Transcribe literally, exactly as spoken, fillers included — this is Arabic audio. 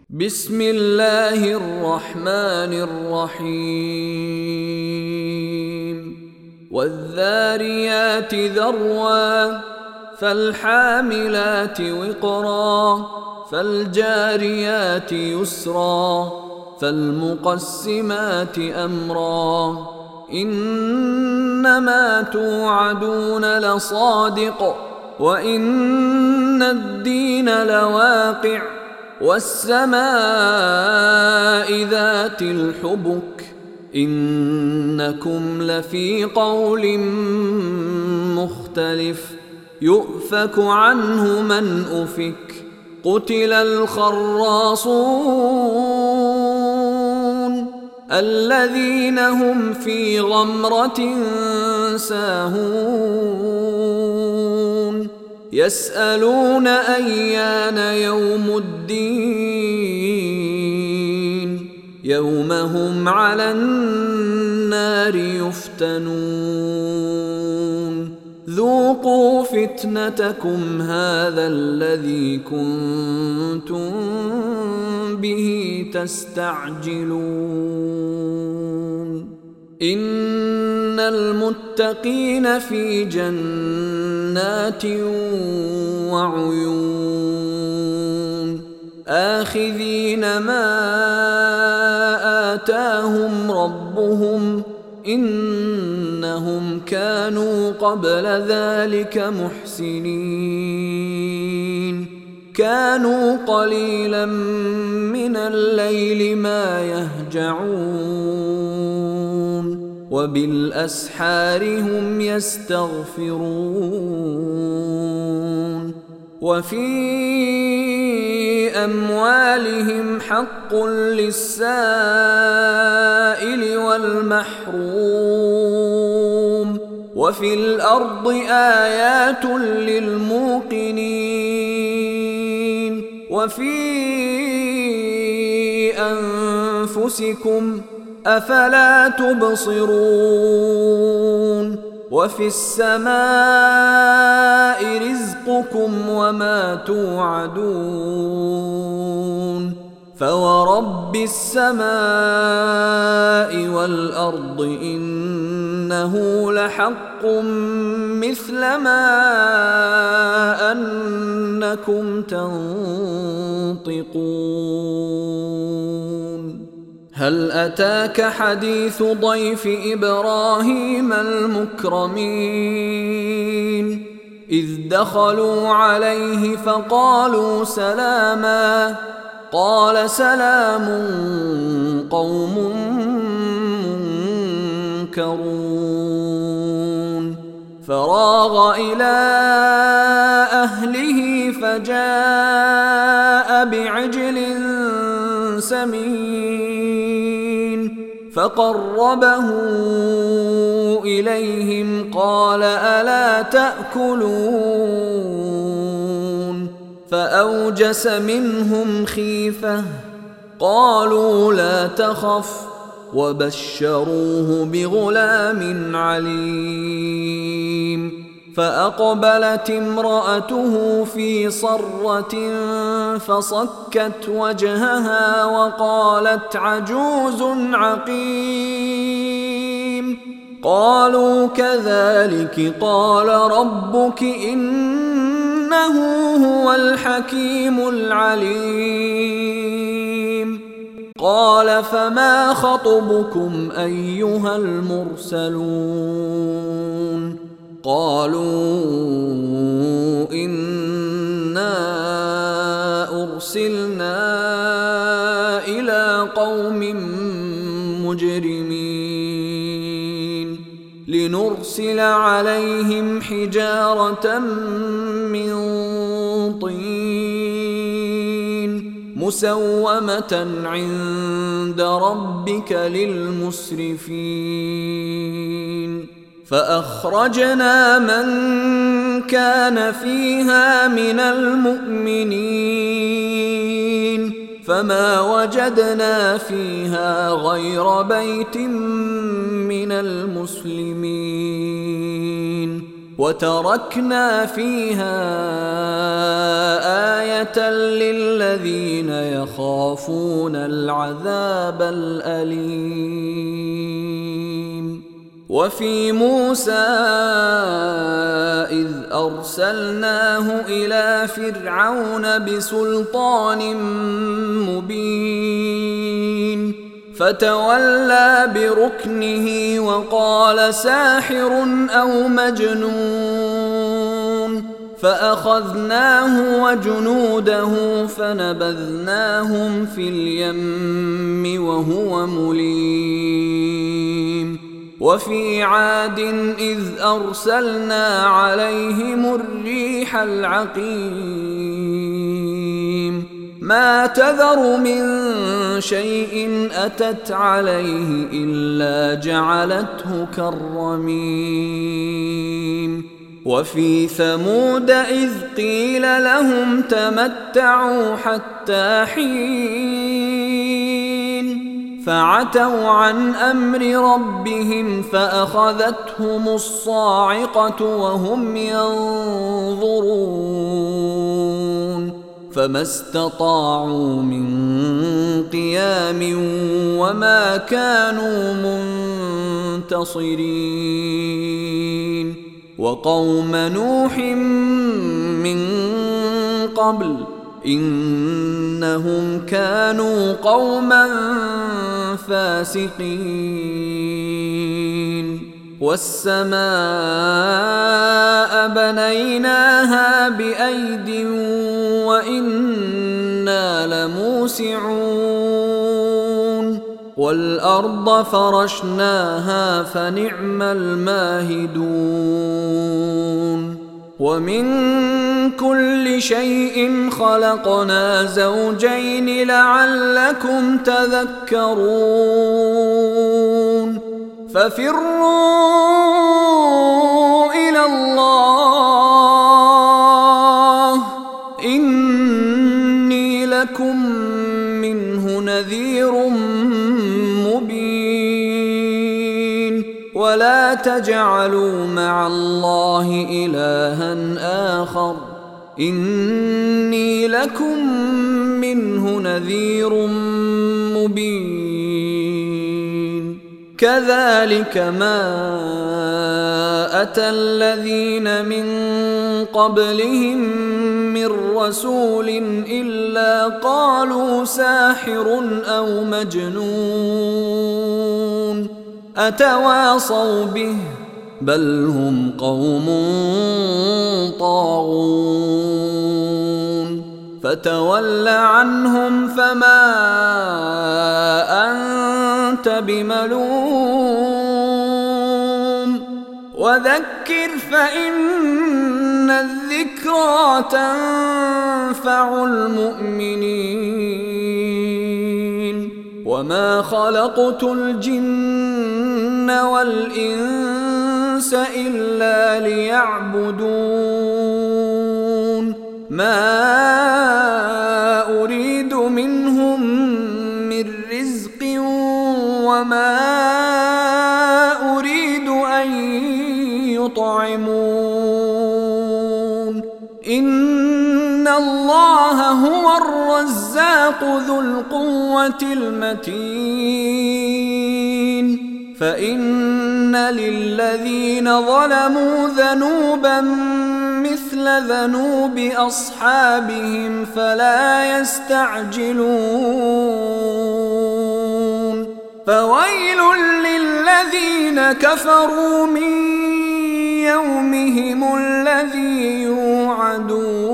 بسم الله الرحمن الرحيم والذاريات ذروا فالحاملات وقرا فالجاريات يسرا فالمقسمات أمرا إنما توعدون لصادق وإن الدين لواقع والسماء ذات الحبك إنكم لفي قول مختلف يؤفك عنه من أفك قتل الخراصون الذين هم في غمرة ساهون يسألون أيان يوم الدين يوم هم على النار يفتنون ذوقوا فتنتكم هذا الذي كنتم به تستعجلون إن المتقين في جنات وعيون آخذين ما آتاهم ربهم إنهم كانوا قبل ذلك محسنين كانوا قليلا من الليل ما يهجعون وبالأسحار هم يستغفرون وفي أموالهم حق للسائل والمحروم وفي الأرض آيات للموقنين وفي أنفسكم أفلا تبصرون وفي السماء رزقكم وما توعدون فورب السماء والأرض إنه لحق مثل ما أنكم تنطقون هل أتاك حديث ضيف إبراهيم المكرمين إذ دخلوا عليه فقالوا سلاما قال سلام قوم منكرون فراغ إلى أهله فجاء بعجل سمين فقربه إليهم قال ألا تأكلون فأوجس منهم خيفة قالوا لا تخف وبشروه بغلام عليم فأقبلت امرأته في صرة فصكت وجهها وقالت عجوز عقيم قالوا كذلك قال ربك إنه هو الحكيم العليم قال فما خطبكم أيها المرسلون قالوا إنا أرسلنا إلى قوم مجرمين لنرسل عليهم حجارة من طين مسومة عند ربك للمسرفين فأخرجنا من كان فيها من المؤمنين فما وجدنا فيها غير بيت من المسلمين وتركنا فيها آية للذين يخافون العذاب الأليم. وفي موسى إذ أرسلناه إلى فرعون بسلطان مبين فتولى بركنه وقال ساحر أو مجنون فأخذناه وجنوده فنبذناهم في اليم وهو مليم. وفي عاد إذ أرسلنا عليهم الريح العقيم ما تذر من شيء أتت عليه إلا جعلته كالرميم. وفي ثمود إذ قيل لهم تمتعوا حتى حين فعتوا عن أمر ربهم فأخذتهم الصاعقة وهم ينظرون فما استطاعوا من قيام وما كانوا منتصرين. وقوم نوح من قبل إنهم كانوا قوما فاسقين. والسماء بنيناها بأيد وإنا لموسعون والأرض فرشناها فنعم الماهدون. ومن كل شيء خلقنا زوجين لعلكم تذكرون. ففروا إلى الله إني لكم منه نذير مبين. ولا تجعلوا مع الله إلها آخر إني لكم منه نذير مبين. كذلك ما أتى الذين من قبلهم من رسول إلا قالوا ساحر أو مجنون أتواصوا به بل هم قوم طاغون. فتول عنهم فما أنت بملوم وذكر فإن الذكرى تنفع المؤمنين. وما خلقت الجن والإنس إلا ليعبدون ما أريد منهم من رزق وما أريد أن يطعمون إن الله هو الرزاق ذو القوة المتين. فإن للذين ظلموا ذنوبا مثل ذنوب أصحابهم فلا يستعجلون. فويل للذين كفروا من يومهم الذي يوعدون.